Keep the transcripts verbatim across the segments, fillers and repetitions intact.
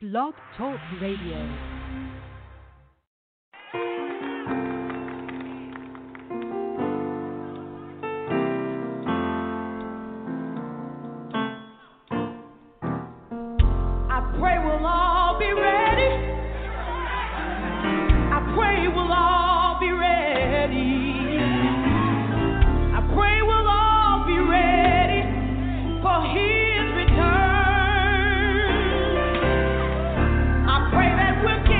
Blog Talk Radio. We'll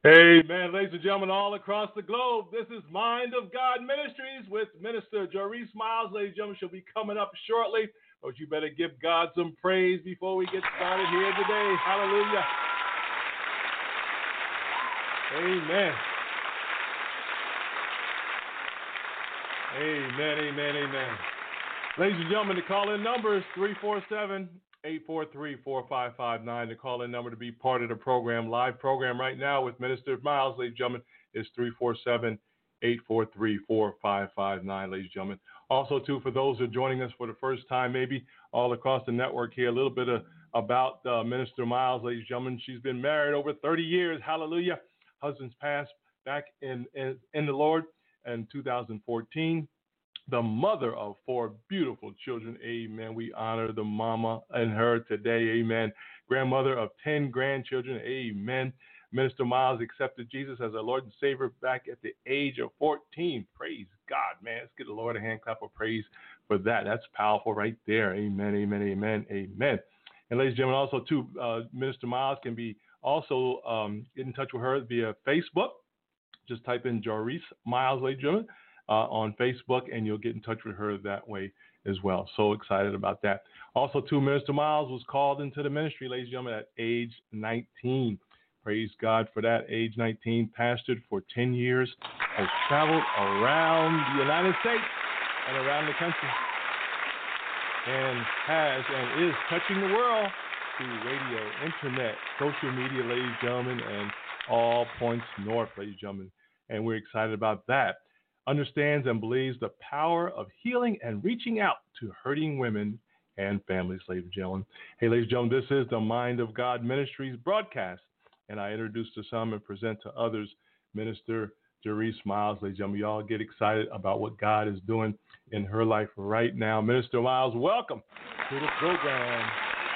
Amen. Ladies and gentlemen, all across the globe, this is Mind of God Ministries with Minister Joreese Miles. Ladies and gentlemen, she'll be coming up shortly, but you better give God some praise before we get started here today. Hallelujah. Amen. Amen, amen, amen. Ladies and gentlemen, the call-in number is three four seven, eight four three, four five five nine. The call-in number to be part of the program, live program right now with Minister Miles, ladies and gentlemen, is three four seven, eight four three, four five five nine, ladies and gentlemen. Also, too, for those who are joining us for the first time, maybe all across the network here, a little bit of, about uh, Minister Miles, ladies and gentlemen. She's been married over thirty years. Hallelujah. Husband's passed back in, in, in the Lord in two thousand fourteen. The mother of four beautiful children. Amen. We honor the mama and her today. Amen. Grandmother of ten grandchildren. Amen. Minister Miles accepted Jesus as our Lord and Savior back at the age of fourteen. Praise God, man. Let's give the Lord a hand clap of praise for that. That's powerful right there. Amen, amen, amen, amen. And ladies and gentlemen, also, too, uh, Minister Miles can be also um, get in touch with her via Facebook. Just type in Joreese Miles, ladies and gentlemen, uh, on Facebook, and you'll get in touch with her that way as well. So excited about that. Also, too, Minister Miles was called into the ministry, ladies and gentlemen, at age nineteen. Praise God for that. Age nineteen, pastored for ten years, has traveled around the United States and around the country, and has and is touching the world through radio, internet, social media, ladies and gentlemen, and all points north, ladies and gentlemen. And we're excited about that. Understands and believes the power of healing and reaching out to hurting women and families, ladies and gentlemen. Hey, ladies and gentlemen, this is the Mind of God Ministries broadcast, and I introduce to some and present to others Minister Joreese Miles, ladies and gentlemen. Y'all get excited about what God is doing in her life right now. Minister Miles, welcome to the program.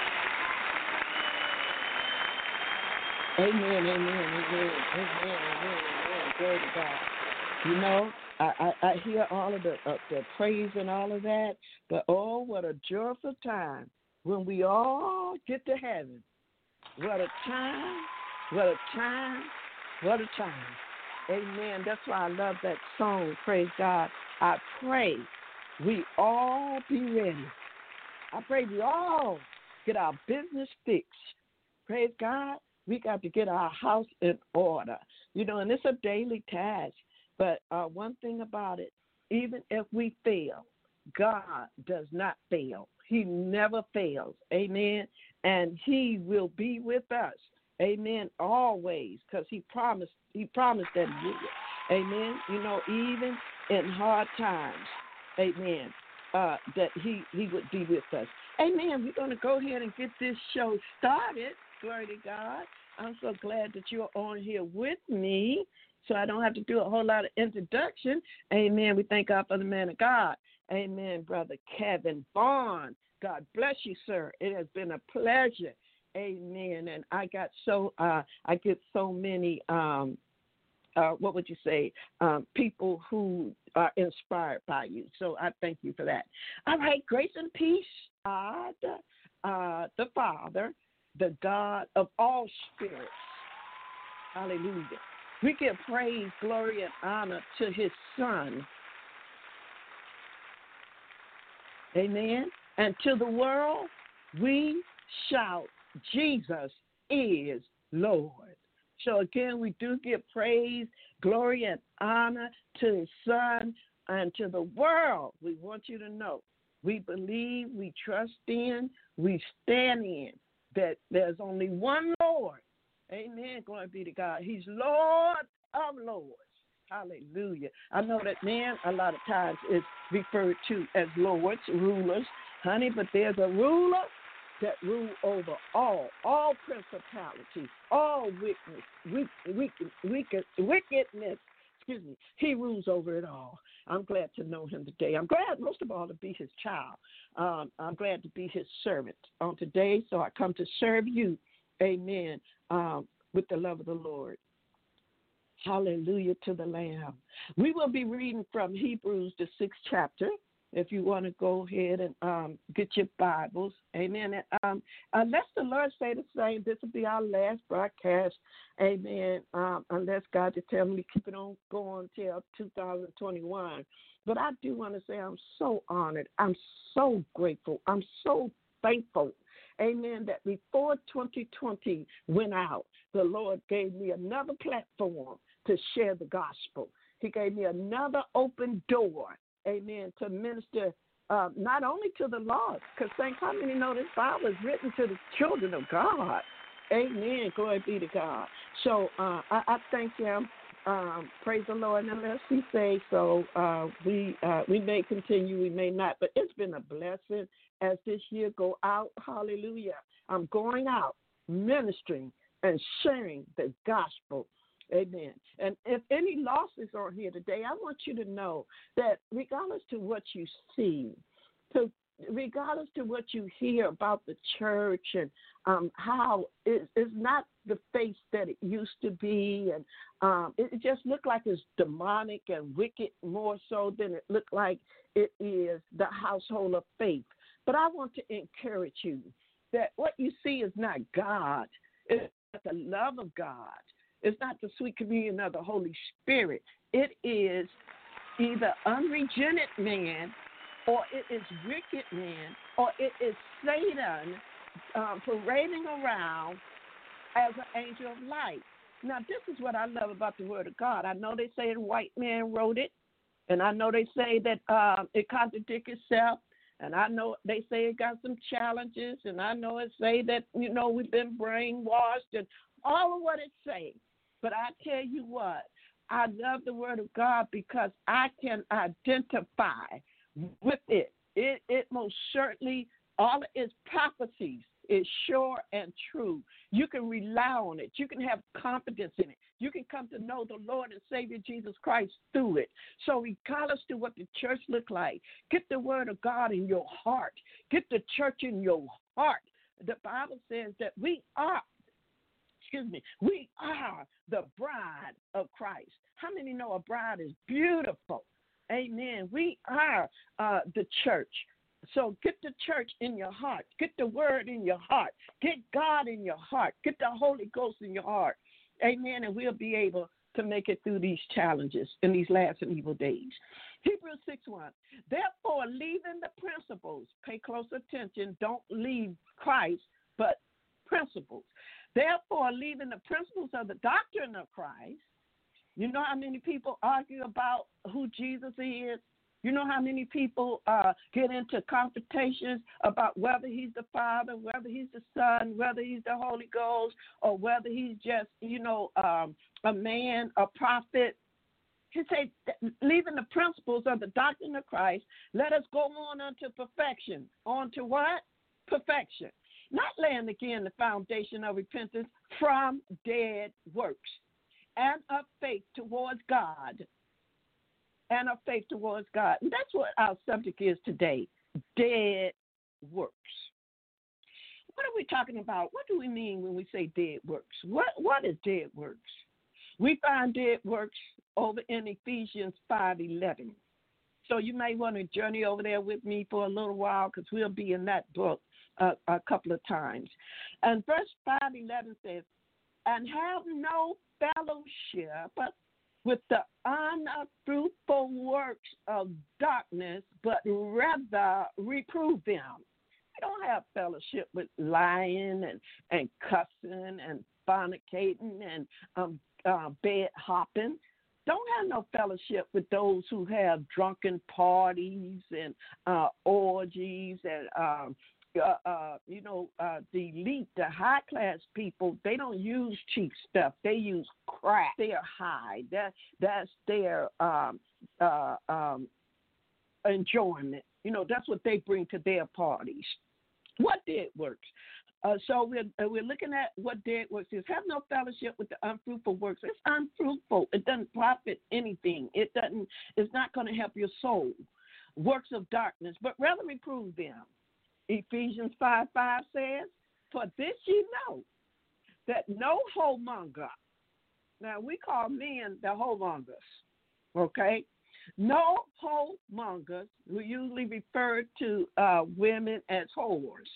Amen, amen, amen, amen, amen, amen. Glory to God. You know, I, I, I hear all of the, uh, the praise and all of that, but oh, what a joyful time when we all get to heaven. What a time, what a time, what a time. Amen. That's why I love that song, praise God. I pray we all be ready. I pray we all get our business fixed. Praise God. We got to get our house in order, you know, and it's a daily task. But uh, one thing about it, even if we fail, God does not fail. He never fails. Amen. And he will be with us. Amen. Always, because he promised, he promised that he would. Amen. You know, even in hard times, amen, uh, that he, he would be with us. Amen. We're going to go ahead and get this show started. Glory to God. I'm so glad that you're on here with me, so I don't have to do a whole lot of introduction. Amen. We thank God for the man of God. Amen, Brother Kevin Vaughn. God bless you, sir. It has been a pleasure. Amen. And I got so, uh, I get so many, um, uh, what would you say, um, people who are inspired by you. So I thank you for that. All right, grace and peace, God, uh, the Father, the God of all spirits. Hallelujah. We give praise, glory, and honor to his Son. Amen. And to the world, we shout, Jesus is Lord. So again, we do give praise, glory, and honor to his Son and to the world. We want you to know we believe, we trust in, we stand in that there's only one Lord. Amen. Glory be to God. He's Lord of Lords. Hallelujah. I know that man a lot of times is referred to as lords, rulers, honey, but there's a ruler that rule over all, all principalities, all wickedness, wicked, wicked, wicked, wickedness. Excuse me. He rules over it all. I'm glad to know him today. I'm glad, most of all, to be his child. Um, I'm glad to be his servant on today. So I come to serve you, amen, um, with the love of the Lord. Hallelujah to the Lamb. We will be reading from Hebrews, the sixth chapter, if you want to go ahead and um, get your Bibles. Amen. And, um, unless the Lord say the same, this will be our last broadcast. Amen. Um, unless God just tell me to keep it on going till two thousand twenty-one. But I do want to say I'm so honored. I'm so grateful. I'm so thankful. Amen. That before twenty twenty went out, the Lord gave me another platform to share the gospel. He gave me another open door. Amen. To minister uh, not only to the lost, because thank how many know this Bible is written to the children of God. Amen. Glory be to God. So uh, I, I thank Him. Um, praise the Lord. And unless He say so, uh, we uh, we may continue, we may not. But it's been a blessing as this year go out. Hallelujah. I'm going out ministering and sharing the gospel. Amen. And if any losses are here today, I want you to know that regardless to what you see, to regardless to what you hear about the church and um, how it, it's not the face that it used to be, and um, it, it just looked like it's demonic and wicked more so than it looked like it is the household of faith. But I want to encourage you that what you see is not God. It's not the love of God. It's not the sweet communion of the Holy Spirit. It is either unregenerate man, or it is wicked man, or it is Satan um, parading around as an angel of light. Now, this is what I love about the Word of God. I know they say a white man wrote it, and I know they say that um, it contradicts itself, and I know they say it got some challenges, and I know it say that, you know, we've been brainwashed and all of what it say. But I tell you what, I love the Word of God because I can identify with it. It, it most certainly, all of its prophecies is sure and true. You can rely on it. You can have confidence in it. You can come to know the Lord and Savior Jesus Christ through it. So regardless to what the church look like, get the Word of God in your heart. Get the church in your heart. The Bible says that we are Excuse me, we are the bride of Christ. How many know a bride is beautiful? Amen. We are uh, the church. So get the church in your heart. Get the word in your heart. Get God in your heart. Get the Holy Ghost in your heart. Amen. And we'll be able to make it through these challenges in these last and evil days. Hebrews six one. Therefore, leaving the principles, pay close attention. Don't leave Christ, but principles. Therefore, leaving the principles of the doctrine of Christ. You know how many people argue about who Jesus is? You know how many people uh, get into confrontations about whether he's the Father, whether he's the Son, whether he's the Holy Ghost, or whether he's just, you know, um, a man, a prophet. He said, leaving the principles of the doctrine of Christ, let us go on unto perfection. On to what? Perfection. Not laying again the foundation of repentance from dead works and of faith towards God. And of faith towards God. And that's what our subject is today, dead works. What are we talking about? What do we mean when we say dead works? What What is dead works? We find dead works over in Ephesians five eleven. So you may want to journey over there with me for a little while because we'll be in that book uh, a couple of times. And verse five eleven says, and have no fellowship with the unfruitful works of darkness, but rather reprove them. We don't have fellowship with lying and, and cussing and fornicating and um, uh, bed hopping. Don't have no fellowship with those who have drunken parties and uh, orgies and, um, uh, uh, you know, uh, the elite, the high-class people, they don't use cheap stuff. They use crack. They are high. That, that's their um, uh, um, enjoyment. You know, that's what they bring to their parties. What dead works? Uh, so we're, uh, we're looking at what dead works is. Have no fellowship with the unfruitful works. It's unfruitful. It doesn't profit anything. It doesn't. It's not going to help your soul. Works of darkness, but rather reprove them. Ephesians five five says, for this ye know, that no whoremonger, now we call men the whoremongers, okay? No whoremongers, who usually refer to uh, women as whores.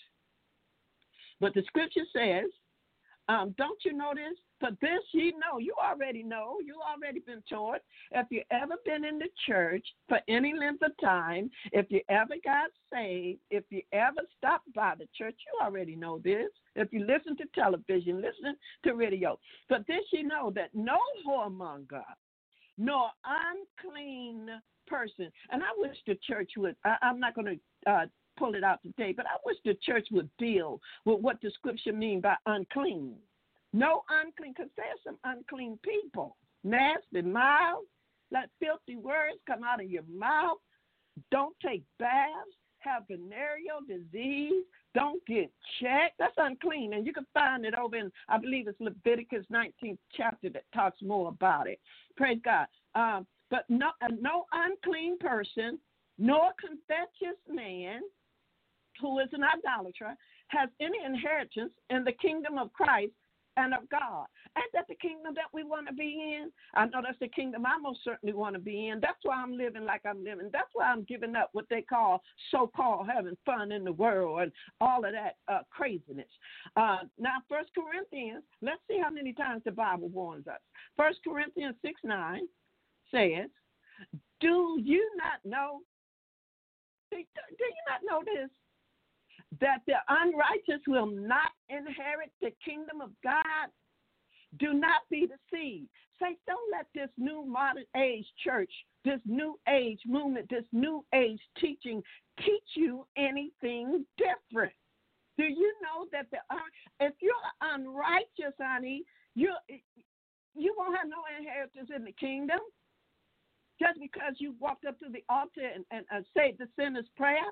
But the scripture says, um, don't you know this? For this ye know, you already know, you already been taught. If you ever been in the church for any length of time, if you ever got saved, if you ever stopped by the church, you already know this. If you listen to television, listen to radio. For this ye know that no whoremonger, nor unclean person, and I wish the church would, I, I'm not going to uh, pull it out today, but I wish the church would deal with what the scripture means by unclean. No unclean, because there's some unclean people. Nasty mouths, let filthy words come out of your mouth. Don't take baths, have venereal disease, don't get checked. That's unclean. And you can find it over in, I believe it's Leviticus nineteenth chapter that talks more about it. Praise God. Um, but no, uh, no unclean person, nor covetous man who is an idolater has any inheritance in the kingdom of Christ and of God. Ain't that the kingdom that we want to be in? I know that's the kingdom I most certainly want to be in. That's why I'm living like I'm living. That's why I'm giving up what they call so-called having fun in the world and all of that uh, craziness. Uh, now, First Corinthians, let's see how many times the Bible warns us. First Corinthians six nine says, do you not know, do, do you not know this? That the unrighteous will not inherit the kingdom of God? Do not be deceived. Saints, don't let this new modern age church, this new age movement, this new age teaching teach you anything different. Do you know that the if you're unrighteous, honey, you you won't have no inheritance in the kingdom just because you walked up to the altar and, and uh, said the sinner's prayer?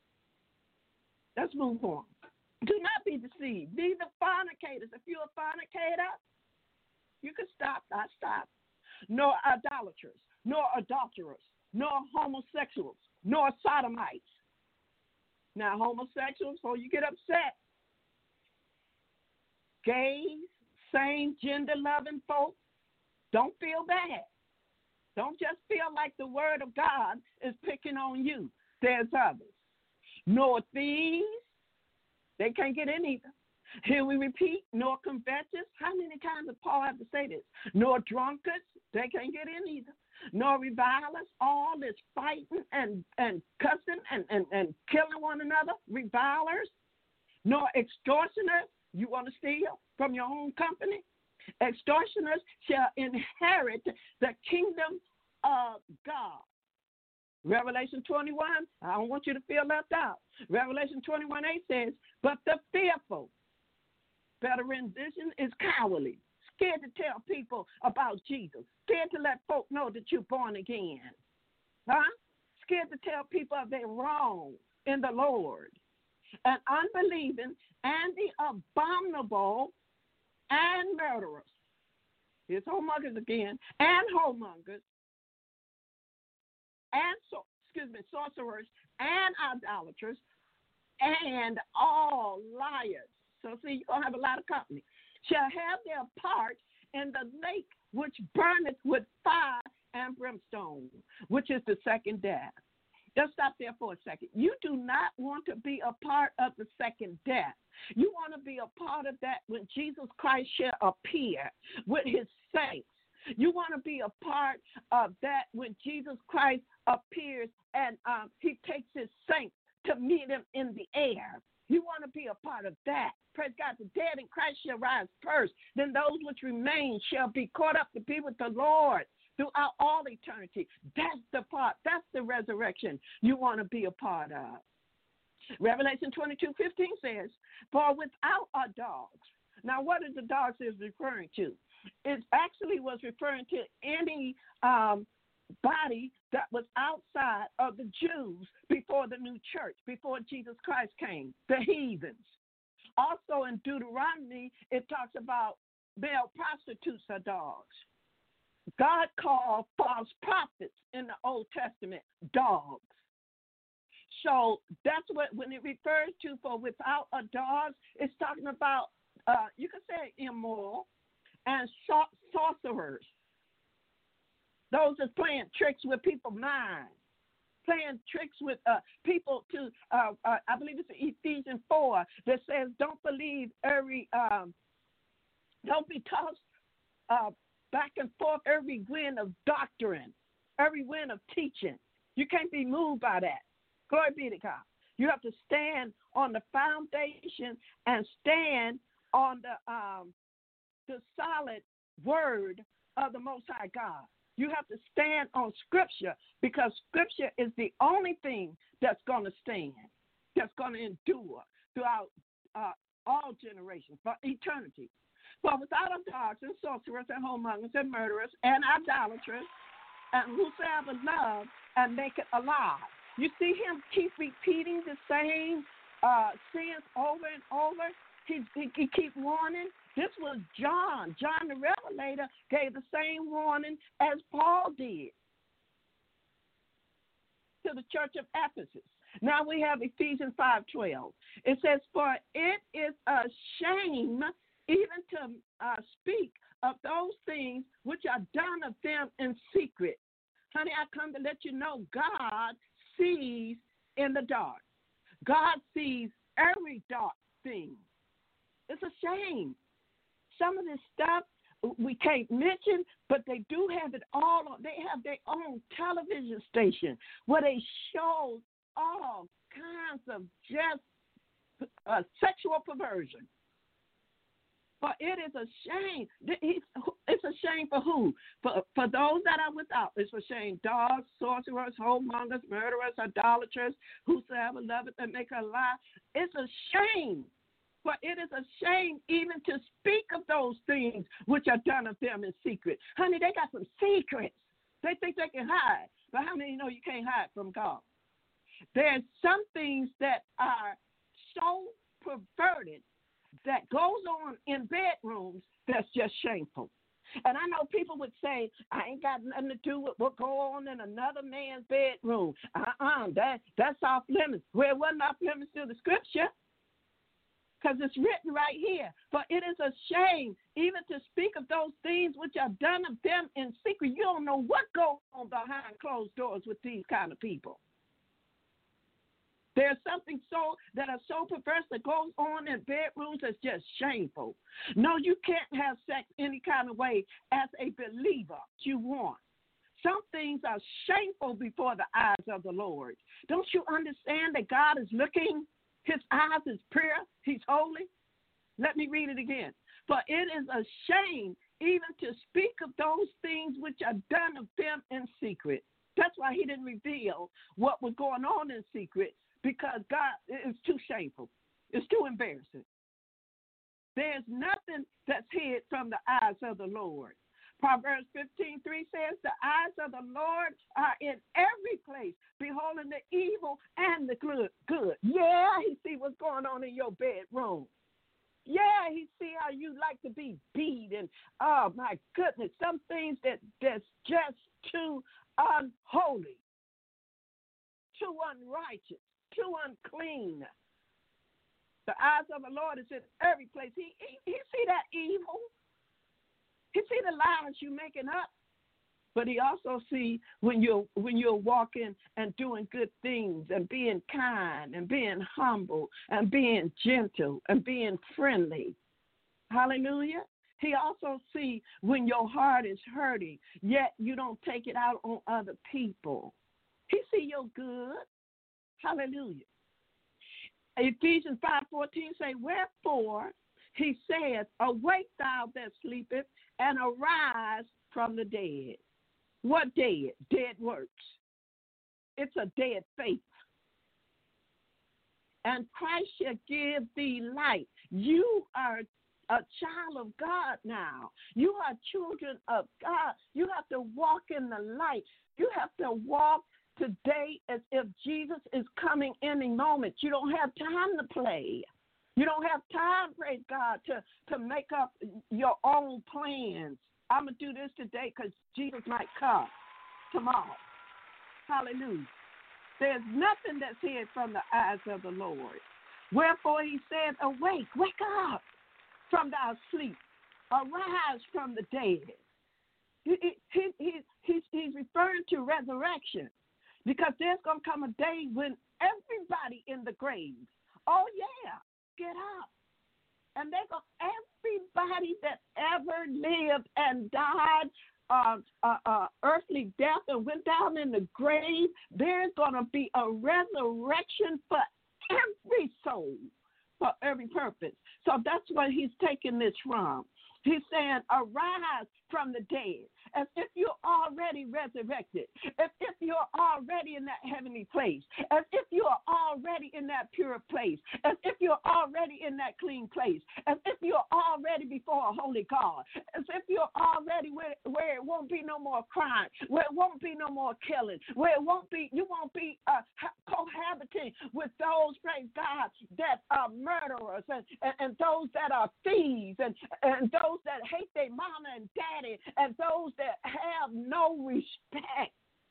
Let's move on. Do not be deceived. Neither fornicators. If you're a fornicator, you can stop. I stop. Nor idolaters, nor adulterers, nor homosexuals, nor sodomites. Now, homosexuals, before you get upset, gays, same gender-loving folks, don't feel bad. Don't just feel like the word of God is picking on you. There's others. Nor thieves, they can't get in either. Here we repeat, nor covetous. How many times does Paul have to say this? Nor drunkards, they can't get in either. Nor revilers, all this fighting and, and cussing and, and, and killing one another, revilers. Nor extortioners, you want to steal from your own company? Extortioners shall inherit the kingdom of God. Revelation twenty-one, I don't want you to feel left out. Revelation twenty-one eight says, but the fearful, better rendition, is cowardly, scared to tell people about Jesus, scared to let folk know that you're born again, huh? Scared to tell people they're wrong in the Lord, and unbelieving, and the abominable, and murderers. Here's whoremongers again, and whoremongers, and so, excuse me, sorcerers, and idolaters, and all liars. So see, you're going to have a lot of company. Shall have their part in the lake which burneth with fire and brimstone, which is the second death. Just stop there for a second. You do not want to be a part of the second death. You want to be a part of that when Jesus Christ shall appear with his saints. You want to be a part of that when Jesus Christ appears and um, he takes his saints to meet him in the air. You want to be a part of that. Praise God. The dead in Christ shall rise first. Then those which remain shall be caught up to be with the Lord throughout all eternity. That's the part. That's the resurrection you want to be a part of. Revelation twenty-two fifteen says, for without are dogs. Now, what is the dogs is referring to? It actually was referring to any um, body that was outside of the Jews before the new church, before Jesus Christ came, the heathens. Also in Deuteronomy, it talks about male prostitutes are dogs. God called false prophets in the Old Testament dogs. So that's what, when it refers to for without a dog, it's talking about, uh, you could say immoral, and sorcerers. Those that's playing tricks with people's minds, playing tricks with uh, people to, uh, uh, I believe it's Ephesians four that says, don't believe every, um, don't be tossed uh, back and forth every wind of doctrine, every wind of teaching. You can't be moved by that. Glory be to God. You have to stand on the foundation and stand on the um, the solid word of the Most High God. You have to stand on Scripture because Scripture is the only thing that's going to stand, that's going to endure throughout uh, all generations, for eternity. For without a dogs and sorcerers and whoremongers and murderers and idolaters and whosoever love and make it alive. You see him keep repeating the same uh, sins over and over. He, he, he keep warning. This was John. John the Revelator gave the same warning as Paul did to the church of Ephesus. Now we have Ephesians five twelve. It says, for it is a shame even to uh, speak of those things which are done of them in secret. Honey, I come to let you know God sees in the dark. God sees every dark thing. It's a shame. Some of this stuff we can't mention, but they do have it all on. They have their own television station where they show all kinds of just uh, sexual perversion. But it is a shame. It's a shame for who? For, for those that are without. It's a shame. Dogs, sorcerers, whoremongers, murderers, idolaters, whosoever loveth and make a lie. It's a shame. For it is a shame even to speak of those things which are done of them in secret. Honey, they got some secrets. They think they can hide. But how many know you can't hide from God? There's some things that are so perverted that goes on in bedrooms that's just shameful. And I know people would say, I ain't got nothing to do with what go on in another man's bedroom. Uh-uh, that, that's off limits. Well, it wasn't off limits to the scripture because it's written right here. But it is a shame even to speak of those things which are done of them in secret. You don't know what goes on behind closed doors with these kind of people. There's something so that are so perverse that goes on in bedrooms that's just shameful. No, you can't have sex any kind of way as a believer you want. Some things are shameful before the eyes of the Lord. Don't you understand that God is looking? His eyes is pure. He's holy. Let me read it again. For it is a shame even to speak of those things which are done of them in secret. That's why he didn't reveal what was going on in secret. Because God, it's too shameful. It's too embarrassing. There's nothing that's hid from the eyes of the Lord. Proverbs fifteen three says, the eyes of the Lord are in every place, beholding the evil and the good. good. Yeah, he see what's going on in your bedroom. Yeah, he see how you like to be beat. And, oh, my goodness, some things that that's just too unholy, too unrighteous. Too unclean. The eyes of the Lord is in every place. He, he he see that evil. He see the lies you making up. But he also see when you're when you're walking and doing good things and being kind and being humble and being gentle and being friendly. Hallelujah. He also see when your heart is hurting, yet you don't take it out on other people. He see your good. Hallelujah. Ephesians five fourteen say, wherefore he saith, awake thou that sleepeth, and arise from the dead. What dead? Dead works. It's a dead faith. And Christ shall give thee light. You are a child of God now. You are children of God. You have to walk in the light. You have to walk today as if Jesus is coming any moment. You don't have time to play. You don't have time, praise God, to, to make up your own plans. I'm going to do this today because Jesus might come tomorrow. Hallelujah. There's nothing that's hid from the eyes of the Lord. Wherefore he said, awake, wake up from thy sleep. Arise from the dead. he, he, he, he's, he's referring to resurrection, because there's going to come a day when everybody in the graves, oh, yeah, get up. And they're going everybody that ever lived and died uh, uh, uh, earthly death and went down in the grave, there's going to be a resurrection for every soul, for every purpose. So that's where he's taking this from. He's saying, arise from the dead, as if you're already resurrected, as if you're already in that heavenly place, as if you're already in that pure place, as if you're already in that clean place, as if you're already before a holy God, as if you're already where, where it won't be no more crime, where it won't be no more killing, where it won't be, you won't be uh, cohabiting with those, praise God, that are murderers and, and, and those that are thieves and, and those that hate their mama and daddy and those that have no respect.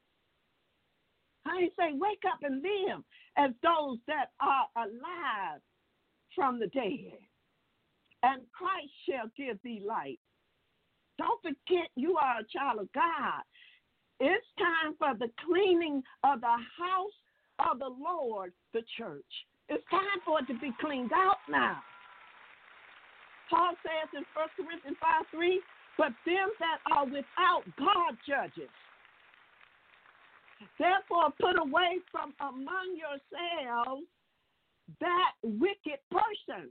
I say, wake up and live as those that are alive from the dead, and Christ shall give thee light. Don't forget you are a child of God. It's time for the cleaning of the house of the Lord, the church. It's time for it to be cleaned out now. Paul says in First Corinthians five three, but them that are without God judges. Therefore, put away from among yourselves that wicked person.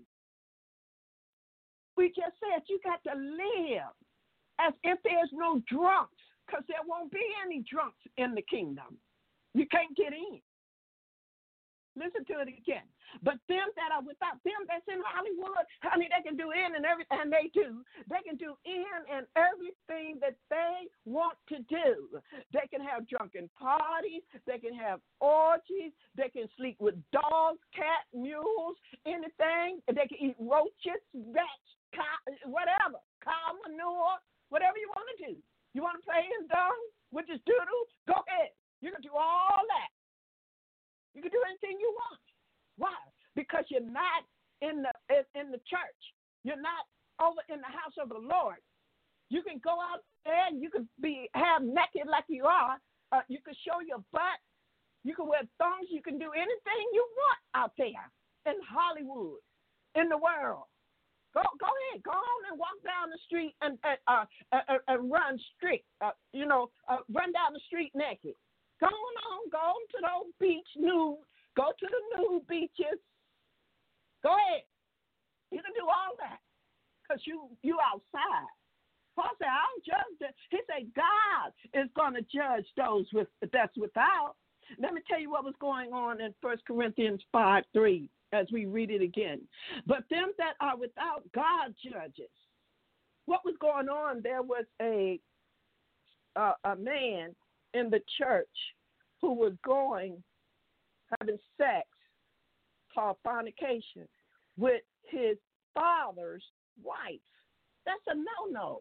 We just said you got to live as if there's no drunks, because there won't be any drunks in the kingdom. You can't get in. Listen to it again. But them that are without, them that's in Hollywood, honey, they can do in and everything, and they do. They can do in and everything that they want to do. They can have drunken parties. They can have orgies. They can sleep with dogs, cats, mules, anything. They can eat roaches, rats, cow, whatever, cow manure, whatever you want to do. You want to play in dung, which is doodle? Go ahead. You can do all that. You can do anything you want. Why? Because you're not in the in the church. You're not over in the house of the Lord. You can go out there and you can be half naked like you are. Uh, you can show your butt. You can wear thongs. You can do anything you want out there in Hollywood, in the world. Go go ahead. Go on and walk down the street and and, uh, uh, and run street. Uh, you know, uh, run down the street naked. Go on, go on to those beach nude. Go to the nude beaches. Go ahead. You can do all that because you you outside. Paul said, I don't judge that. He said, God is going to judge those with that's without. Let me tell you what was going on in First Corinthians five three as we read it again. But them that are without, God judges. What was going on? There was a uh, a man in the church who was going, having sex, called fornication, with his father's wife. That's a no-no.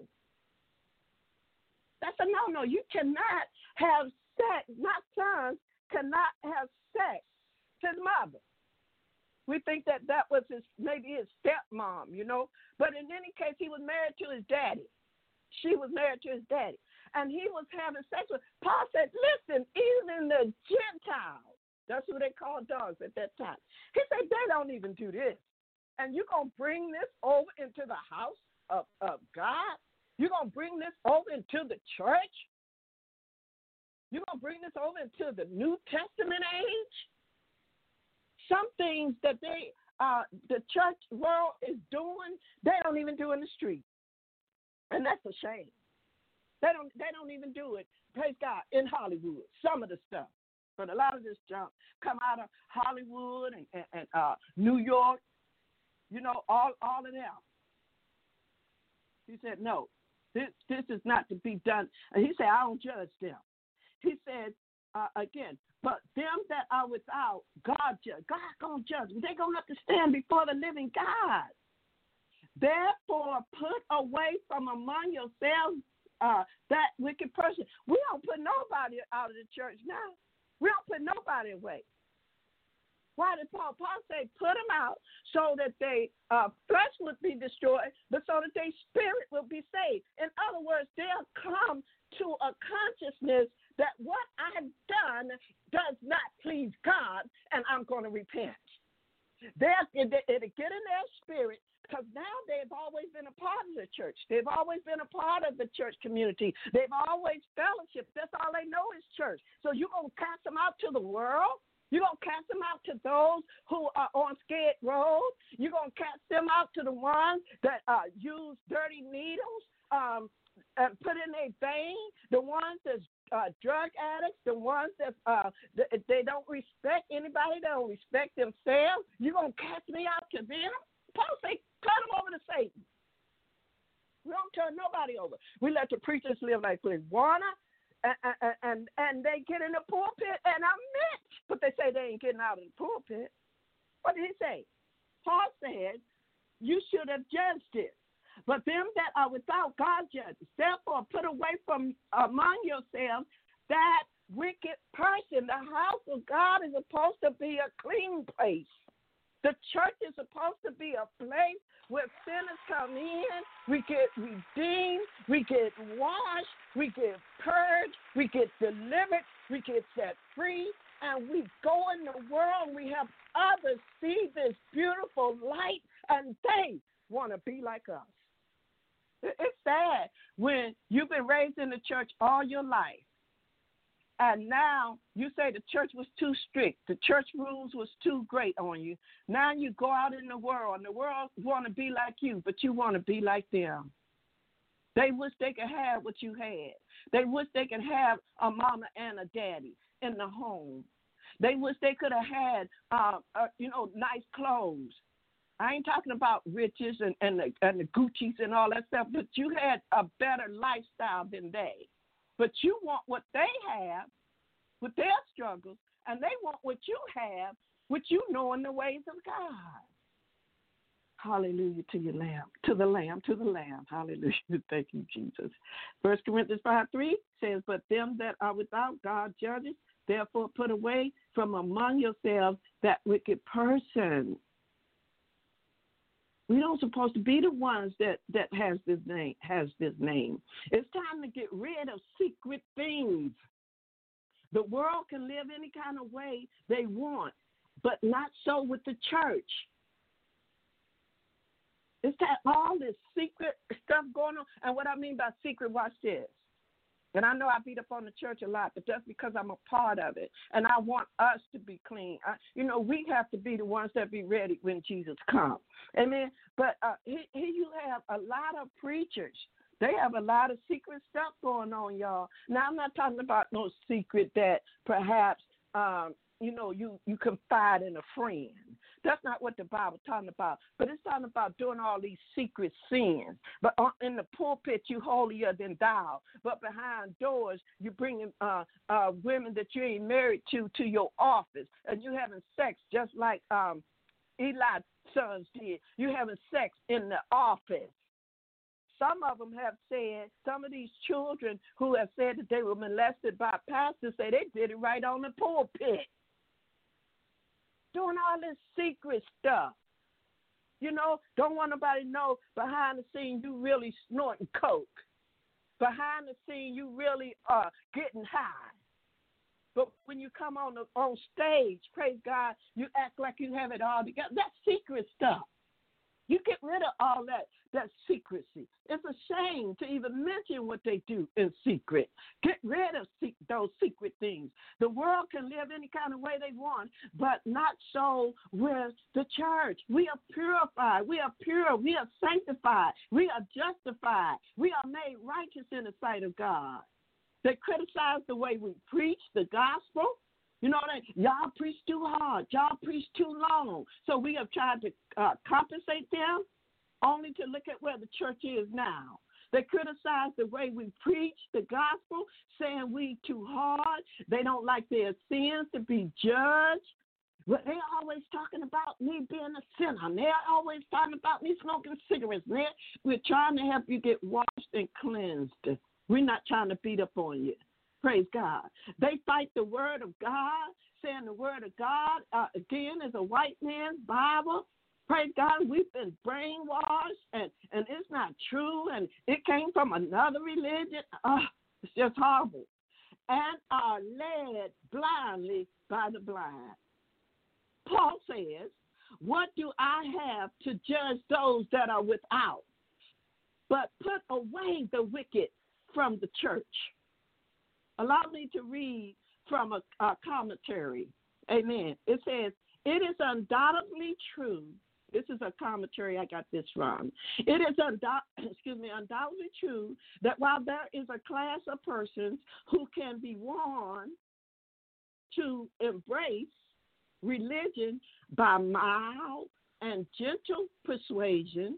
That's a no-no. You cannot have sex, my sons cannot have sex to his mother. We think that that was his, maybe his stepmom, you know. But in any case, he was married to his daddy. She was married to his daddy. And he was having sex with. Paul said, listen, even the Gentiles, that's who they called dogs at that time. He said, they don't even do this. And you're going to bring this over into the house of, of God? You're going to bring this over into the church? You're going to bring this over into the New Testament age? Some things that they, uh, the church world is doing, they don't even do in the street. And that's a shame. They don't they don't even do it, praise God, in Hollywood, some of the stuff. But a lot of this junk come out of Hollywood and, and, and uh, New York, you know, all, all of them. He said, no, this this is not to be done. And he said, I don't judge them. He said, uh, again, but them that are without, God judge. God going to judge them. They're going to have to stand before the living God. Therefore, put away from among yourselves Uh, that wicked person. We don't put nobody out of the church now. We don't put nobody away. Why did Paul? Paul say, put them out so that their uh, flesh would be destroyed, but so that their spirit will be saved. In other words, they'll come to a consciousness that what I've done does not please God, and I'm going to repent. They'll, it, it'll get in their spirit, because now they've always been a part of the church. They've always been a part of the church community. They've always fellowshiped. That's all they know is church. So you're going to cast them out to the world? You're going to cast them out to those who are on Skid Row? You're going to cast them out to the ones that uh, use dirty needles um, and put in their vein, the ones that's uh, drug addicts, the ones that uh, they don't respect anybody, they don't respect themselves? You're going to cast me out to them? Paul say, turn them over to Satan. We don't turn nobody over. We let the preachers live like they want to. And, and and they get in the pulpit, and I'm Mitch. But they say they ain't getting out of the pulpit. What did he say? Paul said, you should have judged it. But them that are without God judges. Therefore, put away from among yourselves that wicked person. The house of God is supposed to be a clean place. The church is supposed to be a place where sinners come in, we get redeemed, we get washed, we get purged, we get delivered, we get set free, and we go in the world and we have others see this beautiful light, and they want to be like us. It's sad when you've been raised in the church all your life, and now you say the church was too strict. The church rules was too great on you. Now you go out in the world, and the world want to be like you, but you want to be like them. They wish they could have what you had. They wish they could have a mama and a daddy in the home. They wish they could have had, uh, uh, you know, nice clothes. I ain't talking about riches and, and, the, and the Gucci's and all that stuff, but you had a better lifestyle than they. But you want what they have with their struggles, and they want what you have with you knowing the ways of God. Hallelujah to your Lamb, to the Lamb, to the Lamb. Hallelujah. Thank you, Jesus. First Corinthians five three says, but them that are without God judges, therefore put away from among yourselves that wicked person. We don't supposed to be the ones that, that has this name has this name. It's time to get rid of secret things. The world can live any kind of way they want, but not so with the church. It's that all this secret stuff going on. And what I mean by secret, watch this. And I know I beat up on the church a lot, but that's because I'm a part of it. And I want us to be clean. I, you know, we have to be the ones that be ready when Jesus comes. Amen. But uh, here, here you have a lot of preachers. They have a lot of secret stuff going on, y'all. Now, I'm not talking about no secret that perhaps, um, you know, you, you confide in a friend. That's not what the Bible's talking about. But it's talking about doing all these secret sins. But in the pulpit, you holier than thou. But behind doors, you bringing uh, uh, women that you ain't married to to your office. And you having sex just like um, Eli's sons did. You having sex in the office. Some of them have said, some of these children who have said that they were molested by pastors say they did it right on the pulpit. Doing all this secret stuff. You know, don't want nobody to know behind the scene you really snorting coke. Behind the scene you really are getting high. But when you come on the, on stage, praise God, you act like you have it all together. That's secret stuff. You get rid of all that, that secrecy. It's a shame to even mention what they do in secret. Get rid of se- those secret things. The world can live any kind of way they want, but not so with the church. We are purified. We are pure. We are sanctified. We are justified. We are made righteous in the sight of God. They criticize the way we preach the gospel. You know, that y'all preach too hard. Y'all preach too long. So we have tried to uh, compensate them only to look at where the church is now. They criticize the way we preach the gospel, saying we too hard. They don't like their sins to be judged. But they're always talking about me being a sinner. And they're always talking about me smoking cigarettes. And we're trying to help you get washed and cleansed. We're not trying to beat up on you. Praise God. They fight the word of God, saying the word of God, uh, again, is a white man's Bible. Praise God, we've been brainwashed, and, and it's not true, and it came from another religion. Uh, it's just horrible. And are led blindly by the blind. Paul says, what do I have to judge those that are without? But put away the wicked from the church. Allow me to read from a, a commentary. Amen. It says, it is undoubtedly true. This is a commentary I got this from. It is undou- excuse me, undoubtedly true that while there is a class of persons who can be won to embrace religion by mild and gentle persuasion,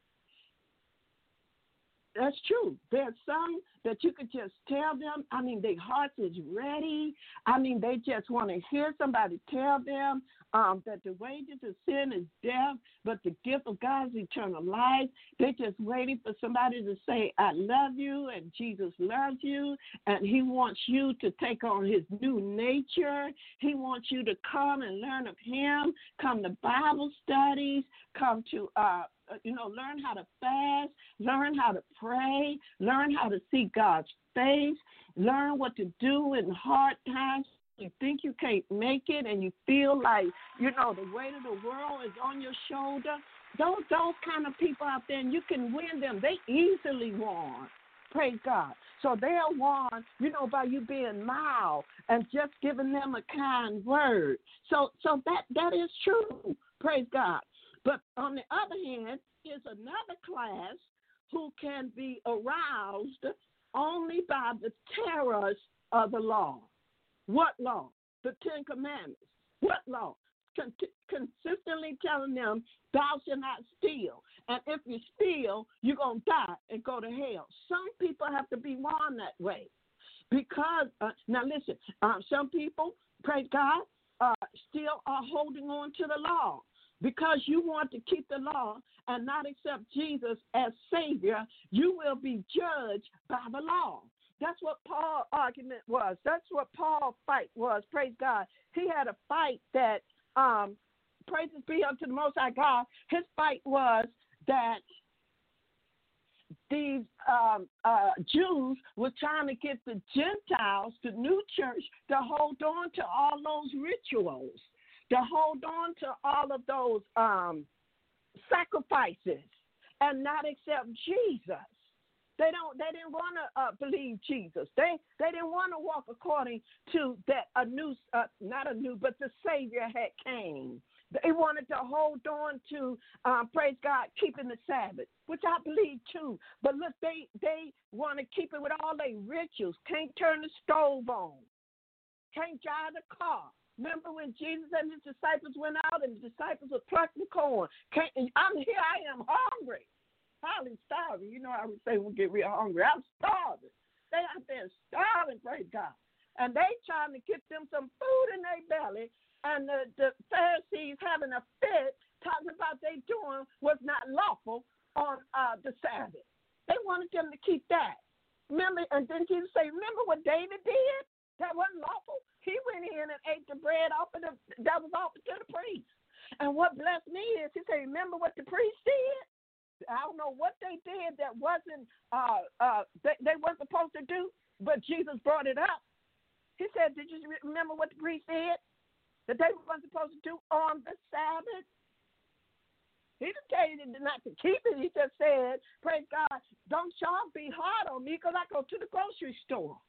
that's true. There's some that you could just tell them, I mean, their hearts is ready. I mean, they just want to hear somebody tell them um, that the wages of sin is death, but the gift of God is eternal life. They're just waiting for somebody to say, I love you, and Jesus loves you, and he wants you to take on his new nature. He wants you to come and learn of him, come to Bible studies, come to uh, you know, learn how to fast, learn how to pray, learn how to see God's face, learn what to do in hard times. You think you can't make it and you feel like, you know, the weight of the world is on your shoulder. Those, those kind of people out there, and you can win them. They easily won. Praise God. So they're won, you know, by you being mild and just giving them a kind word. So so that that is true. Praise God. But on the other hand, is another class who can be aroused only by the terrors of the law. What law? The Ten Commandments. What law? Con- consistently telling them, thou shalt not steal. And if you steal, you're going to die and go to hell. Some people have to be warned that way. Because, uh, now listen, uh, some people, praise God, uh, still are holding on to the law. Because you want to keep the law and not accept Jesus as Savior, you will be judged by the law. That's what Paul's argument was. That's what Paul's fight was. Praise God. He had a fight that, um, praises be unto the Most High God. His fight was that these um, uh, Jews were trying to get the Gentiles, the new church, to hold on to all those rituals, to hold on to all of those um, sacrifices and not accept Jesus. They don't. They didn't want to uh, believe Jesus. They they didn't want to walk according to that a new, uh, not a new, but the Savior had came. They wanted to hold on to, uh, praise God, keeping the Sabbath, which I believe too. But look, they they want to keep it with all their rituals. Can't turn the stove on. Can't drive the car. Remember when Jesus and his disciples went out and the disciples were plucking corn? Can't, I'm here. I am hungry. Probably starving. You know, I would say we get real hungry. I'm starving. They out there starving, praise God. And they trying to get them some food in their belly, and the, the Pharisees having a fit, talking about they doing was not lawful on uh, the Sabbath. They wanted them to keep that. Remember, and then Jesus say, remember what David did? That wasn't lawful. He went in and ate the bread off of the, that was offered to the priest. And what blessed me is, he said, remember what the priest did? I don't know what they did that wasn't uh, uh, they, they weren't supposed to do, but Jesus brought it up. He said, did you remember what the priest said? That they weren't supposed to do on the Sabbath? He didn't tell you not to keep it. He just said, praise God, don't y'all be hard on me because I go to the grocery store.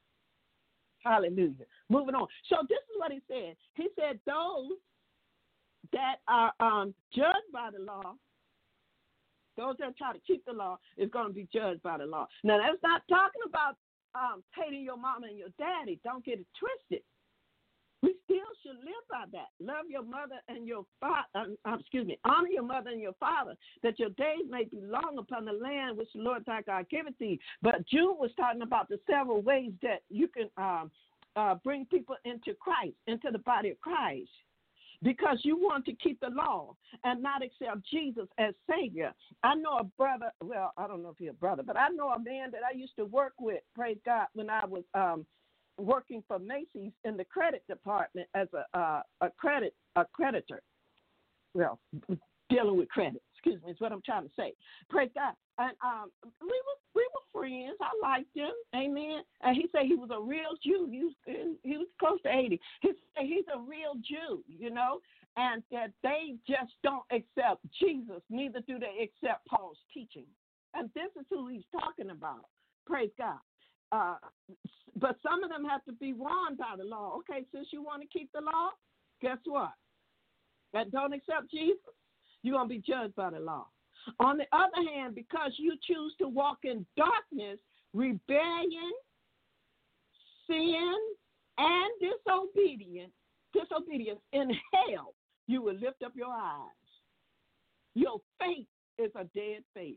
Hallelujah. Moving on. So this is what he said. He said those that are um, judged by the law, those that try to keep the law is going to be judged by the law. Now, that's not talking about um, hating your mama and your daddy. Don't get it twisted. We still should live by that. Love your mother and your father. Uh, excuse me. Honor your mother and your father, that your days may be long upon the land which the Lord thy God giveth thee. But Jude was talking about the several ways that you can um, uh, bring people into Christ, into the body of Christ. Because you want to keep the law and not accept Jesus as Savior. I know a brother, well, I don't know if he's a brother, but I know a man that I used to work with, praise God, when I was um, working for Macy's in the credit department as a uh, a credit a creditor. Well, dealing with credit. Excuse me, is what I'm trying to say. Praise God. And um, we were we were friends. I liked him. Amen. And he said he was a real Jew. He was he was close to eighty. He said he's a real Jew, you know, and that they just don't accept Jesus. Neither do they accept Paul's teaching. And this is who he's talking about. Praise God. Uh, but some of them have to be warned by the law. Okay, since you want to keep the law, guess what? That don't accept Jesus, you're going to be judged by the law. On the other hand, because you choose to walk in darkness, rebellion, sin, and disobedience, disobedience in hell, you will lift up your eyes. Your faith is a dead faith.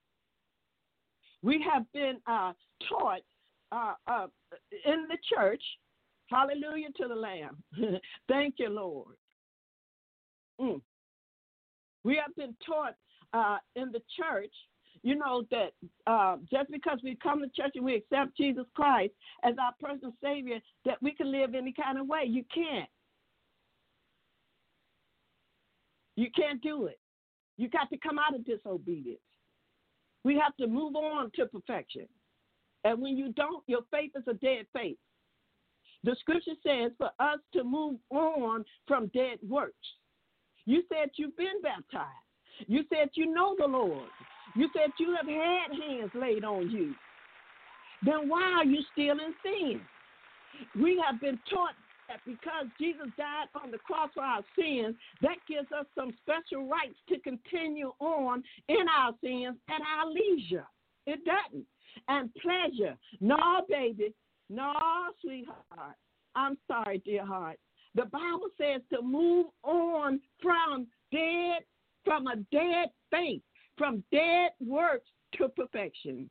We have been uh, taught uh, uh, in the church, hallelujah to the Lamb. Thank you, Lord. Mm. We have been taught uh, in the church, you know, that uh, just because we come to church and we accept Jesus Christ as our personal Savior, that we can live any kind of way. You can't. You can't do it. You got to come out of disobedience. We have to move on to perfection. And when you don't, your faith is a dead faith. The scripture says for us to move on from dead works. You said you've been baptized. You said you know the Lord. You said you have had hands laid on you. Then why are you still in sin? We have been taught that because Jesus died on the cross for our sins, that gives us some special rights to continue on in our sins at our leisure. It doesn't. And pleasure. No, baby. No, sweetheart. I'm sorry, dear heart. The Bible says to move on from dead, from a dead faith, from dead works to perfection.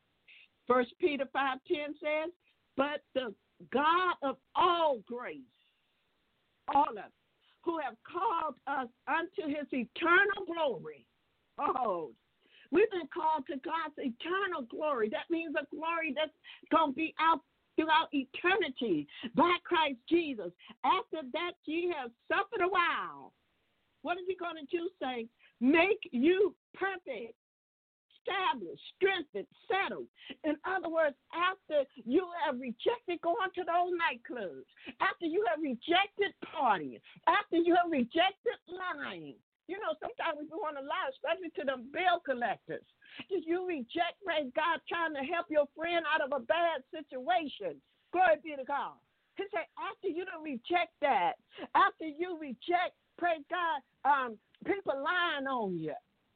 First Peter five ten says, but the God of all grace, all of us, who have called us unto his eternal glory. Oh, we've been called to God's eternal glory. That means a glory that's going to be out throughout eternity by Christ Jesus. After that, ye have suffered a while. What is he going to do, saints? Make you perfect, established, strengthened, settled. In other words, after you have rejected going to those nightclubs, after you have rejected partying, after you have rejected lying. You know, sometimes we want to lie, especially to them bill collectors. If you reject, praise God, trying to help your friend out of a bad situation, glory be to God. He said, after you don't reject that, after you reject, praise God, um, people lying on you,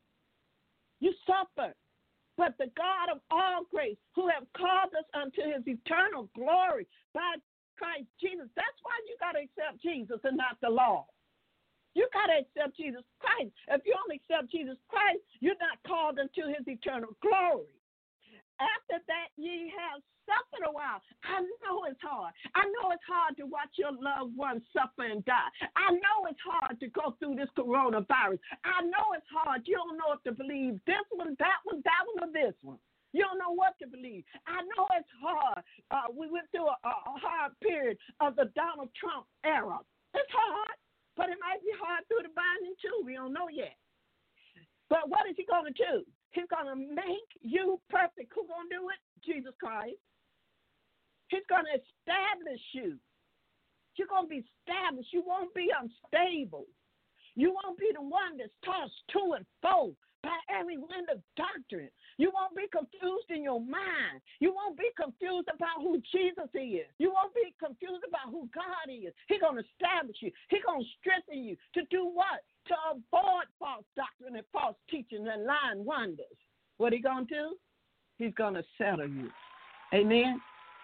you suffer. But the God of all grace, who have called us unto his eternal glory by Christ Jesus, that's why you got to accept Jesus and not the law. You got to accept Jesus Christ. If you only accept Jesus Christ, you're not called unto his eternal glory. After that, ye have suffered a while. I know it's hard. I know it's hard to watch your loved ones suffer and die. I know it's hard to go through this coronavirus. I know it's hard. You don't know if to believe this one, that one, that one, or this one. You don't know what to believe. I know it's hard. Uh, we went through a, a hard period of the Donald Trump era. It's hard. But it might be hard through the Biden, too. We don't know yet. But what is he going to do? He's going to make you perfect. Who's going to do it? Jesus Christ. He's going to establish you. You're going to be established. You won't be unstable. You won't be the one that's tossed to and fro by every wind of doctrine. You won't be confused in your mind. You won't be confused about who Jesus is. You won't be confused about who God is. He's going to establish you. He's going to strengthen you to do what? To avoid false doctrine and false teaching and lying wonders. What he going to do? He's going to settle you. Amen?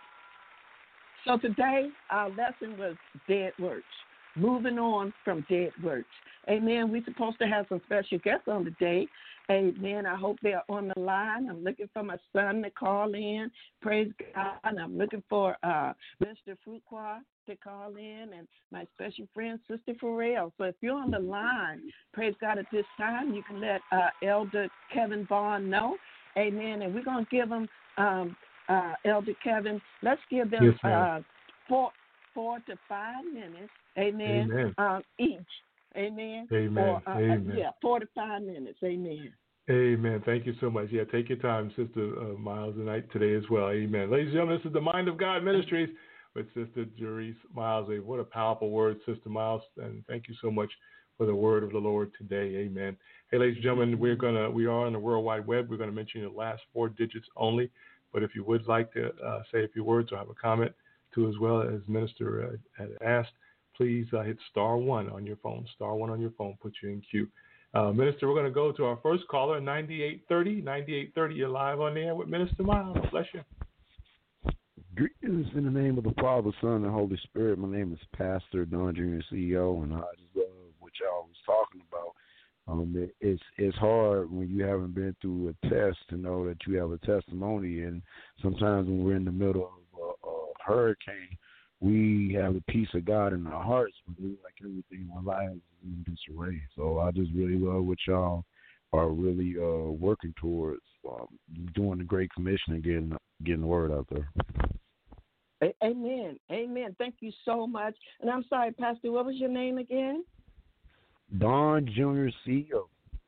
So today, our lesson was dead works. Moving on from dead works. Amen. We're supposed to have some special guests on today. Amen. I hope they're on the line. I'm looking for my son to call in. Praise God. I'm looking for uh, Mister Fuqua to call in and my special friend, Sister Farrell. So if you're on the line, praise God, at this time, you can let uh, Elder Kevin Vaughn know. Amen. And we're going to give him um, uh, Elder Kevin, let's give them Yes, uh, ma'am. four, four to five minutes, amen, Amen. um, each, amen. Amen. Or, uh, Amen. Uh, yeah, four to five minutes, amen. Amen. Thank you so much. Yeah, take your time, Sister uh, Miles, tonight, today as well. Amen. Ladies and gentlemen, this is the Mind of God Ministries with Sister Jerice Miles. What a powerful word, Sister Miles, and thank you so much for the word of the Lord today. Amen. Hey, ladies and gentlemen, we're gonna we are on the World Wide Web. We're gonna mention the last four digits only, but if you would like to uh, say a few words or have a comment too, as well as Minister uh, had asked, please uh, hit star one on your phone. Star one on your phone, put you in queue. Uh, Minister, we're going to go to our first caller, ninety-eight thirty. ninety-eight thirty, you're live on the air with Minister Miles. Bless you. Greetings in the name of the Father, Son, and Holy Spirit. My name is Pastor Don Junior C E O, and I just love what y'all was talking about. Um, it, it's it's hard when you haven't been through a test to know that you have a testimony, and sometimes when we're in the middle of a, a hurricane, we have the peace of God in our hearts, but we like everything in our lives is in disarray. So I just really love what y'all are really uh, working towards, um, doing the Great Commission and getting getting the word out there. Amen. Amen. Thank you so much. And I'm sorry, Pastor, what was your name again? Don Junior C E O.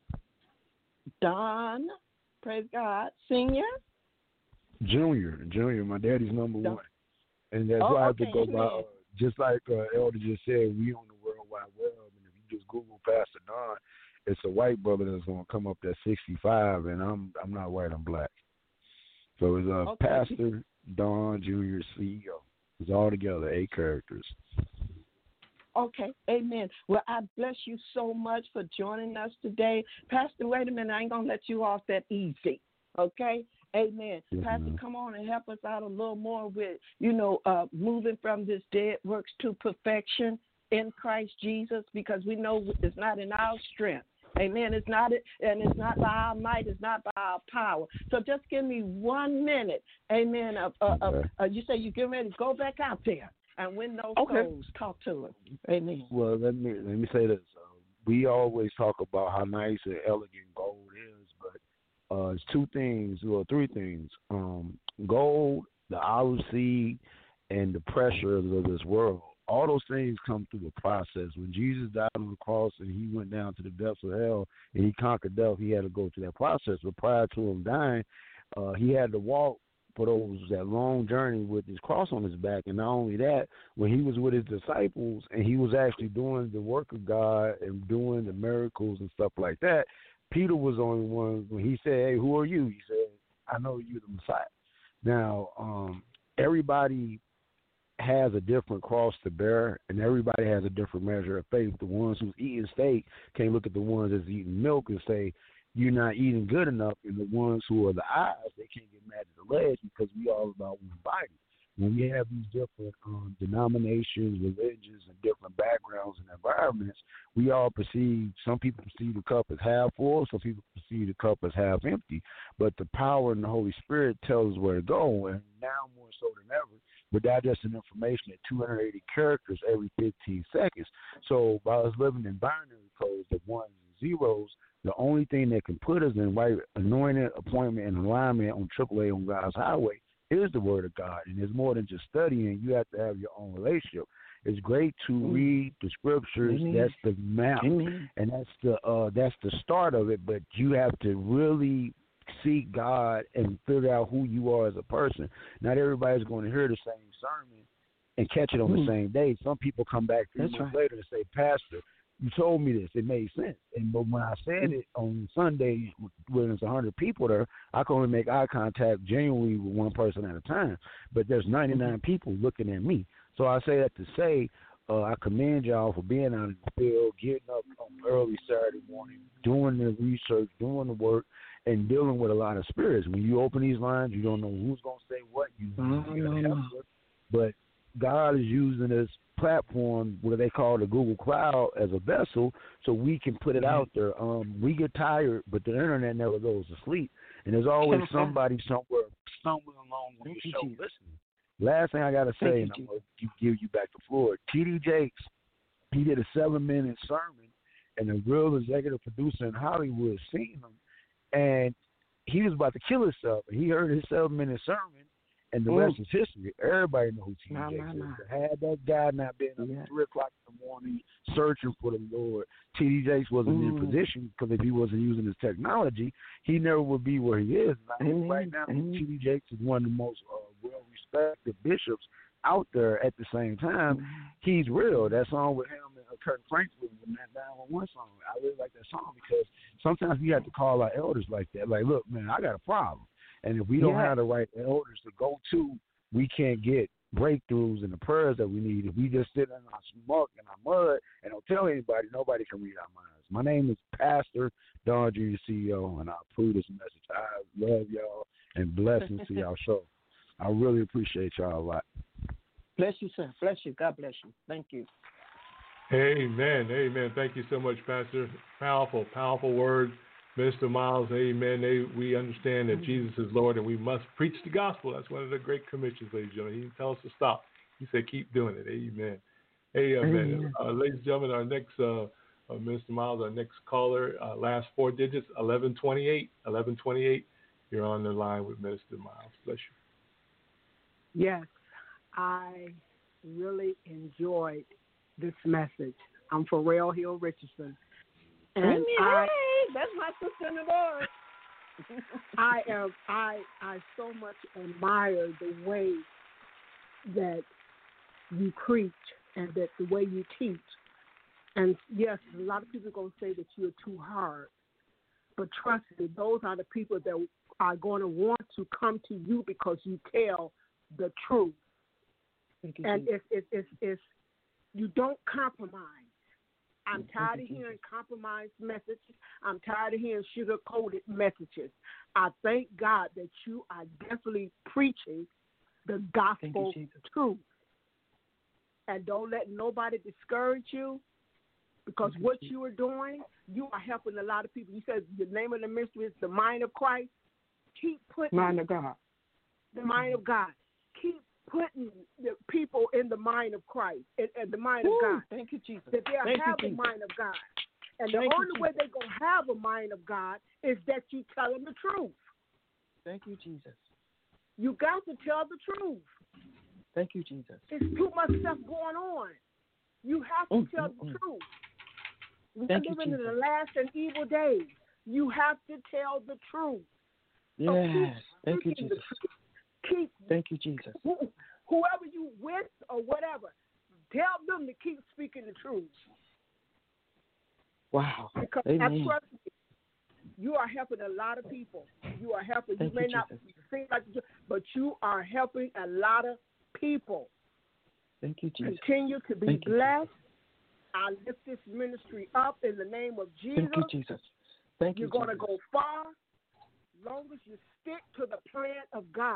Don, praise God. Senior? Junior. Junior. My daddy's number Don. one. And that's Oh, why I have okay. to go Amen. by, uh, just like uh, Elder just said, we on the World Wide Web. And if you just Google Pastor Don, it's a white brother that's going to come up at sixty-five, and I'm I'm not white, I'm black. So it's uh, Okay. Pastor Don Junior C E O. It's all together, eight characters. Okay, amen. Well, I bless you so much for joining us today. Pastor, wait a minute. I ain't going to let you off that easy, okay? Amen. Yes, Pastor, ma'am. come on and help us out a little more with, you know, uh, moving from this dead works to perfection in Christ Jesus, because we know it's not in our strength. Amen. It's not, and it's not by our might. It's not by our power. So just give me one minute. Amen. Of, uh, of, Okay. uh, you say you're getting ready to go back out there and win those Okay. souls. Talk to us. Amen. Well, let me let me say this. Uh, we always talk about how nice and elegant gold is, but uh, it's two things, well, three things. Um, gold, the olive seed, and the pressures of this world. All those things come through the process. When Jesus died on the cross and he went down to the depths of hell and he conquered death, he had to go through that process. But prior to him dying, uh, he had to walk for those that long journey with his cross on his back. And not only that, when he was with his disciples and he was actually doing the work of God and doing the miracles and stuff like that, Peter was the only one when he said, "Hey, who are you?" He said, "I know you're the Messiah." Now, um, everybody has a different cross to bear, and everybody has a different measure of faith. The ones who's eating steak can't look at the ones that's eating milk and say, "You're not eating good enough." And the ones who are the eyes, they can't get mad at the legs because we all about one body. When we have these different um, denominations, religions, and different backgrounds and environments, we all perceive, some people perceive the cup as half full, some people perceive the cup as half empty. But the power and the Holy Spirit tells us where to go, and now more so than ever, we're digesting information at two hundred eighty characters every fifteen seconds. So by us living in binary codes of ones and zeros, the only thing that can put us in right anointing, appointment, and alignment on triple A on God's highway is the Word of God. And it's more than just studying. You have to have your own relationship. It's great to mm. read the scriptures. Amen. That's the map, Amen. and that's the uh, that's the start of it. But you have to really seek God and figure out who you are as a person. Not everybody's going to hear the same sermon and catch it on mm. the same day. Some people come back three That's months right. later and say, "Pastor, you told me this. It made sense." And but when I said it on Sunday when there's a hundred people there, I can only make eye contact genuinely with one person at a time. But there's ninety-nine mm-hmm. people looking at me. So I say that to say, uh, I commend y'all for being out in the field, getting up on early Saturday morning, doing the research, doing the work, and dealing with a lot of spirits. When you open these lines, you don't know who's going to say what. You mm-hmm. help with, but God is using this platform, what they call the Google Cloud, as a vessel so we can put it out there. Um, we get tired, but the internet never goes to sleep. And there's always somebody somewhere stumbling along on your show listening. Last thing I got to say, and I'm going to give you back the floor, T D Jakes, he did a seven-minute sermon, and a real executive producer in Hollywood seen him, and he was about to kill himself. And he heard his seven-minute sermon, And the Mm. rest is history. Everybody knows who T D Nah, Jakes nah, is. nah. Had that guy not been up Yeah. at three o'clock in the morning searching for the Lord, T D Jakes wasn't Mm. in position, because if he wasn't using his technology, he never would be where he is. And I think Amen. right now, Amen. T D Jakes is one of the most uh, well-respected bishops out there. At the same time, Mm. he's real. That song with him and uh, Kurt Franklin was that nine one one song. I really like that song because sometimes we have to call our elders like that. Like, look, man, I got a problem. And if we don't Yeah. have the right elders to go to, we can't get breakthroughs and the prayers that we need. If we just sit in our smoke and our mud and don't tell anybody, nobody can read our minds. My name is Pastor Don Junior C E O, and I approve this message. I love y'all and blessings to y'all show. I really appreciate y'all a lot. Bless you, sir. Bless you. God bless you. Thank you. Amen. Amen. Thank you so much, Pastor. Powerful, powerful word. Mister Miles, amen. They, we understand that Jesus is Lord and we must preach the gospel. That's one of the great commissions, ladies and gentlemen. He didn't tell us to stop. He said, keep doing it. Amen. Hey, amen. Amen. Uh, ladies and gentlemen, our next, uh, uh, Mister Miles, our next caller, uh, last four digits, eleven twenty-eight. eleven twenty-eight. You're on the line with Mister Miles. Bless you. Yes, I really enjoyed this message. I'm Pharrell Hill Richardson. And Amen. I, Hey, that's my sister in the Lord. I am I I so much admire the way that you preach and that the way you teach. And yes, a lot of people are going to say that you're too hard. But trust me, those are the people that are going to want to come to you because you tell the truth. Thank you, And Jesus. it's, it's, it's, it's, you don't compromise. I'm Thank tired you, of hearing Jesus. compromised messages. I'm tired of hearing sugar-coated messages. I thank God that you are definitely preaching the gospel Jesus. truth. And don't let nobody discourage you, because Thank you, what Jesus. you are doing, you are helping a lot of people. You said the name of the mystery is the mind of Christ. Keep putting Mind of God. the mind of God. Keep putting the people in the mind of Christ and, and the mind of Woo, God. thank you, Jesus. That they'll Thank have you, the Jesus. mind of God. And Thank the you, only way Jesus. they're going to have a mind of God is that you tell them the truth. Thank you, Jesus. You got to tell the truth. Thank you, Jesus. There's too much stuff going on. You have to Mm, tell mm, the mm. truth. We're Thank you, living in Jesus. the last and evil days. You have to tell the truth. So Yes. keep Thank you, speaking the Jesus. truth. Keep Thank you, Jesus. who- whoever you with or whatever, tell them to keep speaking the truth. Wow. Because I Amen. trust me, you are helping a lot of people. You are helping. Thank you may you, not Jesus. seem like you, but you are helping a lot of people. Thank you, Jesus. Continue to be Thank you, blessed. I lift this ministry up in the name of Jesus. Thank you, Jesus. Thank You're you, going to Jesus. go far, long as you stick to the plan of God.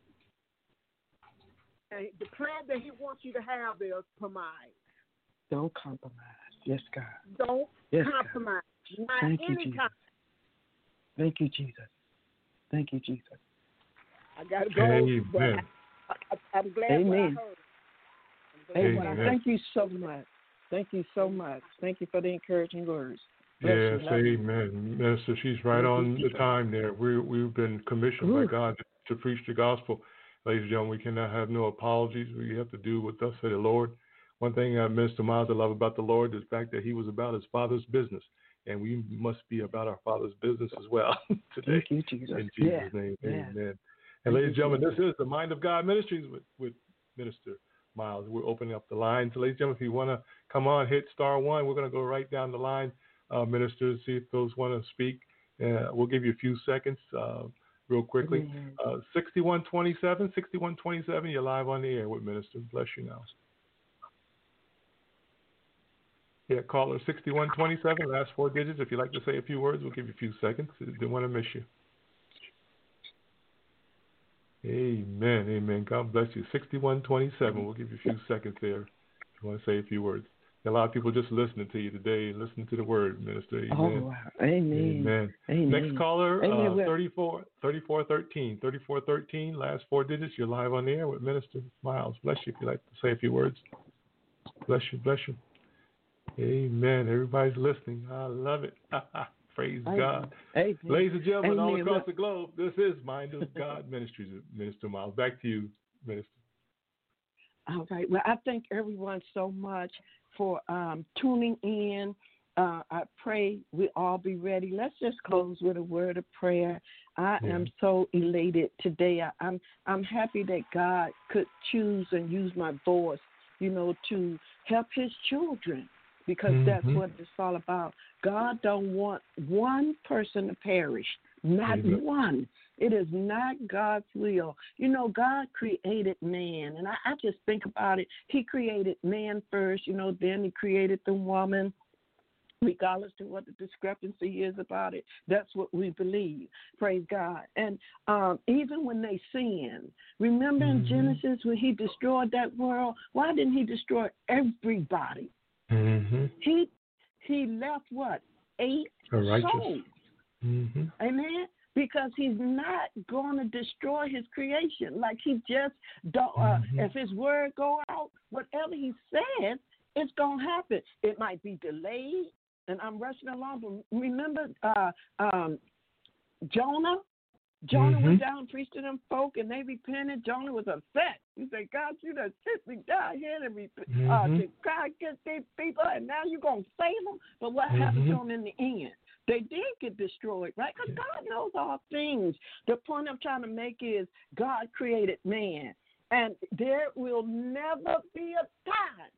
And the plan that He wants you to have is promise. Don't compromise. Yes, God. Don't Yes, God. compromise. Not Thank you, any Jesus. time. Thank you, Jesus. Thank you, Jesus. I got to go, but Amen. I, I, I'm glad Amen. what I heard. I'm glad Amen. what I Amen. heard. Thank you so much. Thank you so much. Thank you for the encouraging words. Bless Yes, you. Love you. amen. Minister, she's right Thank you, on the Jesus. time there. We, we've been commissioned by Ooh. God to preach the gospel. Ladies and gentlemen, we cannot have no apologies. We have to do what thus said the Lord. One thing, uh, Mister Miles, I love about the Lord is the fact that He was about His Father's business. And we must be about our Father's business as well today. Thank you, Jesus. In Jesus' Yes. name, Yes. amen. And Thank ladies you, and gentlemen, Jesus. this is the Mind of God Ministries with, with Minister Miles. We're opening up the line. So, ladies and gentlemen, if you want to come on, hit star one. We're going to go right down the line, uh, ministers, see if those want to speak. Uh, we'll give you a few seconds uh, real quickly. Amen. Uh, sixty-one twenty-seven, sixty-one twenty-seven, you're live on the air with Minister. Bless you now. Yeah, caller sixty-one twenty-seven, last four digits. If you'd like to say a few words, we'll give you a few seconds. Didn't want to miss you. Amen, amen. God bless you. sixty-one twenty-seven, we'll give you a few seconds there if you want to say a few words. A lot of people just listening to you today, listening to the word, Minister. Amen. Oh, wow. Amen. Amen. Amen. Next caller, Amen. uh, Well- thirty-four, thirty-four thirteen, thirty-four thirteen, last four digits. You're live on the air with Minister Miles. Bless you if you'd like to say a few words. Bless you, bless you. Amen. Everybody's listening. I love it. Praise Amen. God. Amen. Ladies and gentlemen, Amen. all across Well, the globe, this is Mind of God Ministries with Minister Miles. Back to you, Minister. all right. Well, I thank everyone so much for um, tuning in. Uh, I pray we all be ready. Let's just close with a word of prayer. I Yeah. am so elated today. I, I'm I'm happy that God could choose and use my voice, you know, to help His children, because Mhm. that's what it's all about. God don't want one person to perish, not Amen. one. It is not God's will. You know, God created man, and I, I just think about it. He created man first, you know, then He created the woman. Regardless to what the discrepancy is about it, that's what we believe. Praise God. And um, even when they sinned, remember in Mhm. Genesis when He destroyed that world, why didn't He destroy everybody? Mm-hmm. He He left what? Eight Righteous. souls. Mm-hmm. Amen. Because He's not going to destroy His creation. Like He just don't. Uh, Mhm. If His word go out, whatever He says, it's gonna happen. It might be delayed. And I'm rushing along, but remember uh, um, Jonah? Jonah Mhm. went down and preached to them folk, and they repented. Jonah was upset. He said, God, you done sent me down here to, rep- uh, Mhm. to cry against these people, and now you're going to save them? But what Mhm. happened to them in the end? They did get destroyed, right? Because God knows all things. The point I'm trying to make is God created man, and there will never be a time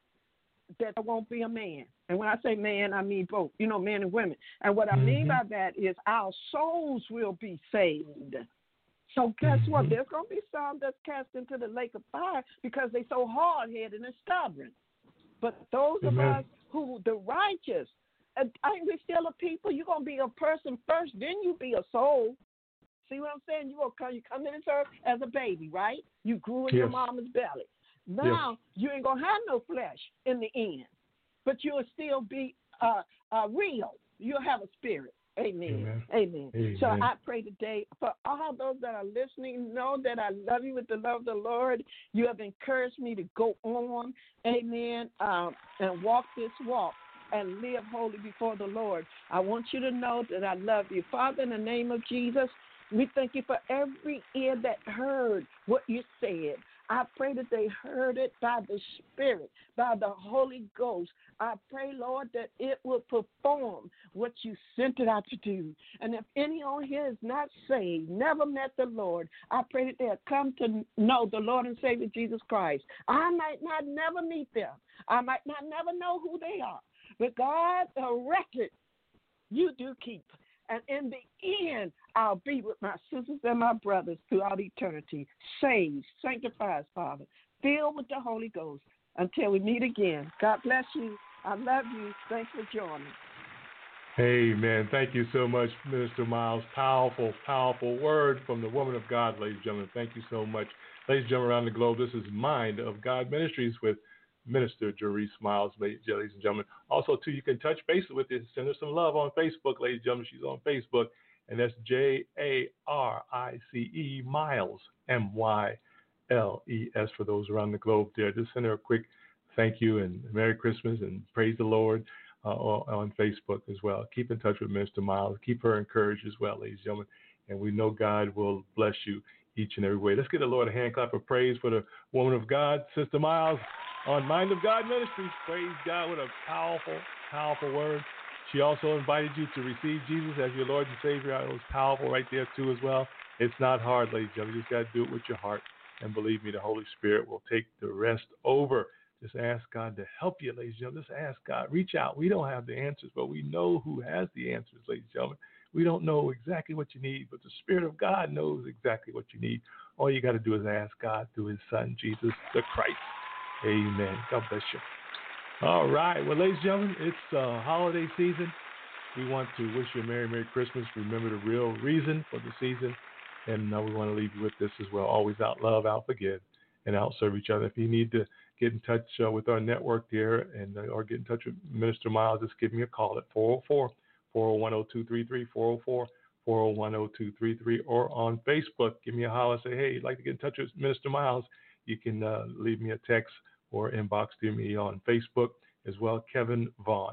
that there won't be a man. And when I say man, I mean both, you know, men and women. And what I mean Mhm. by that is our souls will be saved. So guess what? Mhm. There's going to be some that's cast into the lake of fire because they're so hard-headed and stubborn. But those Amen. of us who, the righteous, uh, ain't we still a people? You're going to be a person first, then you be a soul. See what I'm saying? You gonna come, you come into earth as a baby, right? You grew in your Yes. mama's belly. Now you ain't gonna have no flesh in the end, but you'll still be uh, uh, real. You'll have a spirit. Amen. Amen. Amen. Amen. So I pray today for all those that are listening, know that I love you with the love of the Lord. You have encouraged me to go on, amen, um, and walk this walk and live holy before the Lord. I want you to know that I love you. Father, in the name of Jesus, we thank you for every ear that heard what you said. I pray that they heard it by the Spirit, by the Holy Ghost. I pray, Lord, that it will perform what you sent it out to do. And if any on here is not saved, never met the Lord, I pray that they'll come to know the Lord and Savior Jesus Christ. I might not never meet them. I might not never know who they are. But God, the record you do keep. And in the end, I'll be with my sisters and my brothers throughout eternity, saved, sanctified, Father, filled with the Holy Ghost until we meet again. God bless you. I love you. Thanks for joining. Amen. Thank you so much, Minister Miles. Powerful, powerful word from the woman of God, ladies and gentlemen. Thank you so much. Ladies and gentlemen around the globe, this is Mind of God Ministries with Minister Jerice Miles, ladies and gentlemen. Also, too, you can touch base with us. Send her some love on Facebook, ladies and gentlemen. She's on Facebook, and that's J A R I C E Miles, M Y L E S for those around the globe there. Just send her a quick thank you and Merry Christmas and praise the Lord uh, on Facebook as well. Keep in touch with Minister Miles. Keep her encouraged as well, ladies and gentlemen. And we know God will bless you each and every way. Let's give the Lord a hand clap of praise for the woman of God, Sister Miles, on Mind of God Ministries. Praise God, what a powerful, powerful word. She also invited you to receive Jesus as your Lord and Savior. It was powerful right there too as well. It's not hard, ladies and gentlemen. You just got to do it with your heart. And believe me, the Holy Spirit will take the rest over. Just ask God to help you, ladies and gentlemen. Just ask God. Reach out. We don't have the answers, but we know who has the answers, ladies and gentlemen. We don't know exactly what you need, but the Spirit of God knows exactly what you need. All you got to do is ask God through His Son, Jesus the Christ. Amen. God bless you. All right. Well, ladies and gentlemen, it's uh, holiday season. We want to wish you a Merry, Merry Christmas. Remember the real reason for the season. And uh, we want to leave you with this as well. Always out love, out forgive, and out serve each other. If you need to get in touch uh, with our network there and uh, or get in touch with Minister Miles, just give me a call at four oh four, four oh one, oh two three three, four oh four, four oh one, oh two three three, or on Facebook. Give me a holler and say, hey, you'd like to get in touch with Minister Miles. You can uh, leave me a text or inbox to me on Facebook as well, Kevin Vaughn.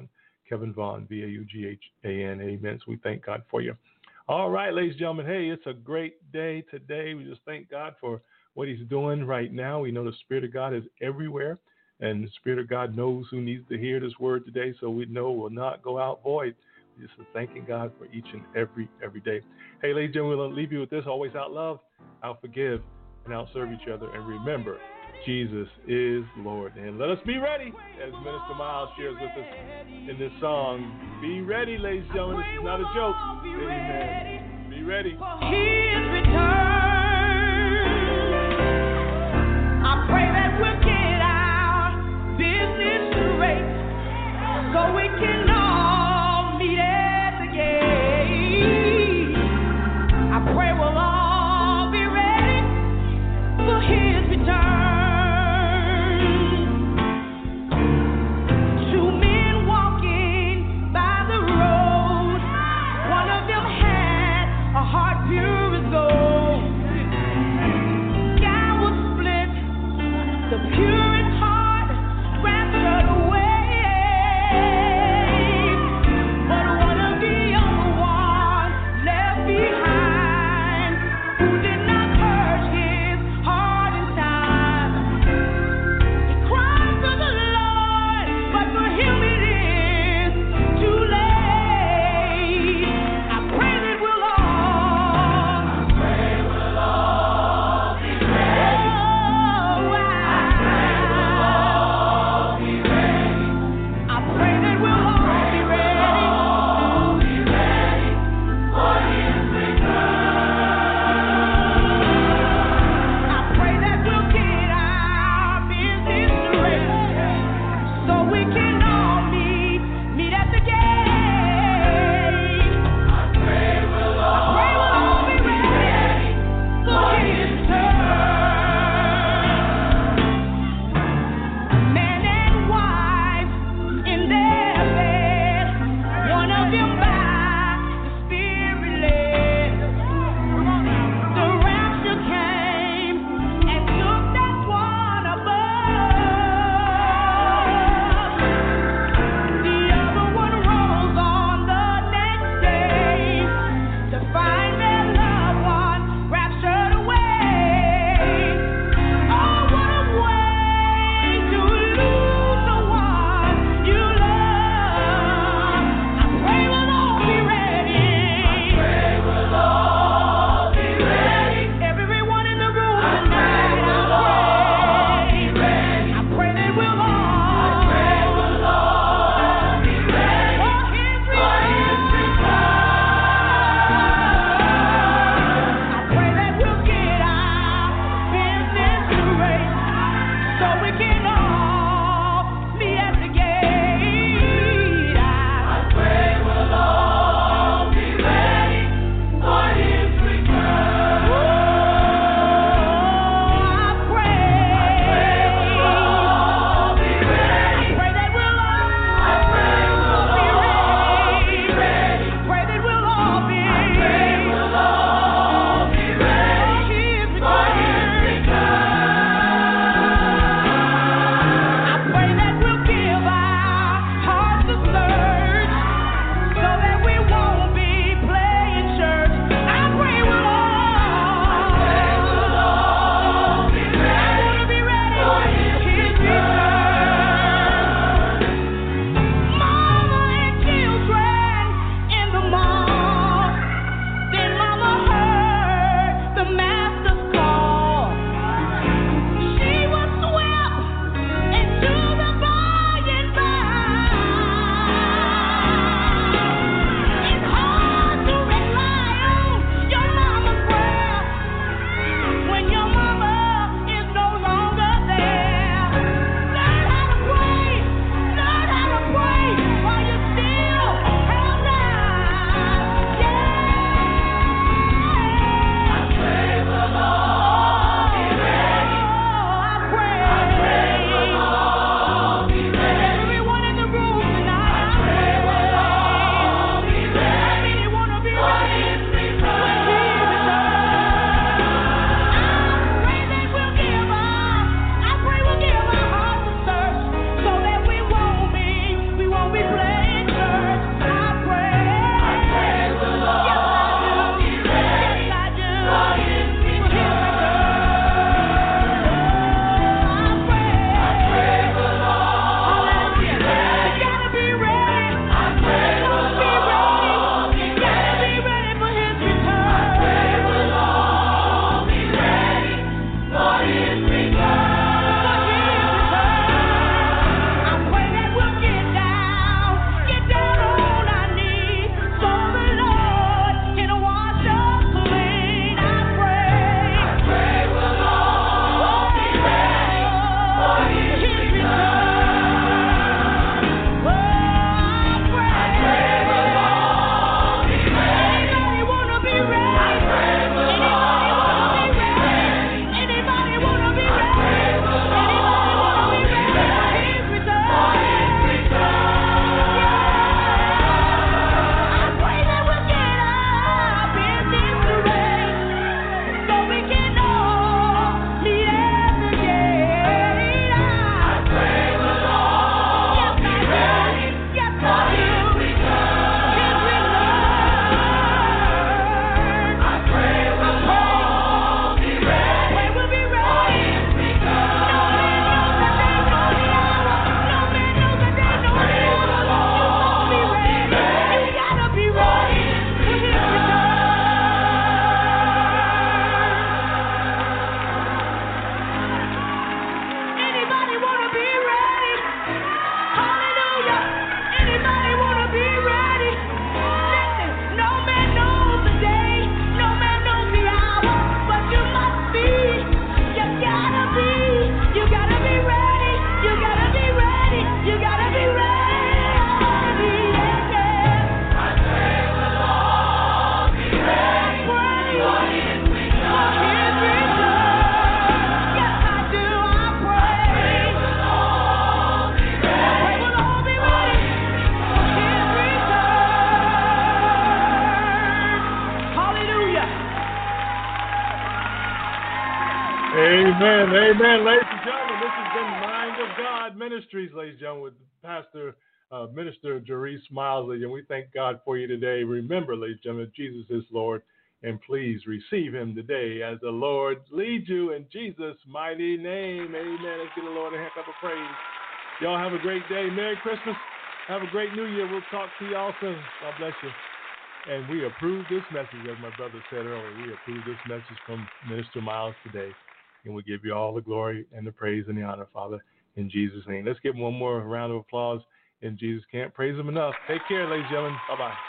Kevin Vaughn, V A U G H A N. Amen. So we thank God for you. All right, ladies and gentlemen. Hey, it's a great day today. We just thank God for what he's doing right now. We know the Spirit of God is everywhere, and the Spirit of God knows who needs to hear this word today, so we know it will not go out void. We're just thanking God for each and every every day. Hey, ladies and gentlemen, we'll leave you with this. Always out love, out forgive, and out serve each other. And remember, Jesus is Lord. And let us be ready, as Minister Miles shares with us in this song. Be ready, ladies and gentlemen. This is not a joke. Amen. Be ready. His return. I pray that we'll get our business straight so we can all meet at the gate. I pray we'll all be ready for his return. Two men walking by the road. One of them had a heart pure as gold. Amen. Amen. Ladies and gentlemen, this has been Mind of God Ministries, ladies and gentlemen, with Pastor uh, Minister Jerice Milesy, and we thank God for you today. Remember, ladies and gentlemen, Jesus is Lord, and please receive him today as the Lord leads you in Jesus' mighty name. Amen. Let's give the Lord a hand clap of praise. Y'all have a great day. Merry Christmas. Have a great New Year. We'll talk to y'all soon. God bless you. And we approve this message, as my brother said earlier. We approve this message from Minister Miles today. And we give you all the glory and the praise and the honor, Father, in Jesus' name. Let's give him one more round of applause. And Jesus can't praise him enough. Take care, ladies and gentlemen. Bye-bye.